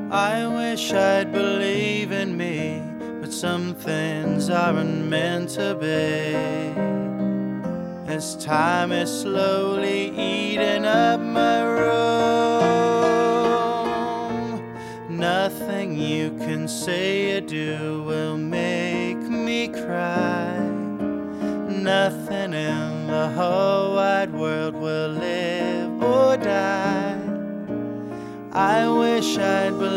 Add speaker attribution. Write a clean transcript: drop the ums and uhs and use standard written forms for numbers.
Speaker 1: I wish I'd believe in me, but some things aren't meant to be. As time is slowly eating up my room, nothing you can say or do will make me cry. Nothing in the whole wide world will live or die. I wish I'd believe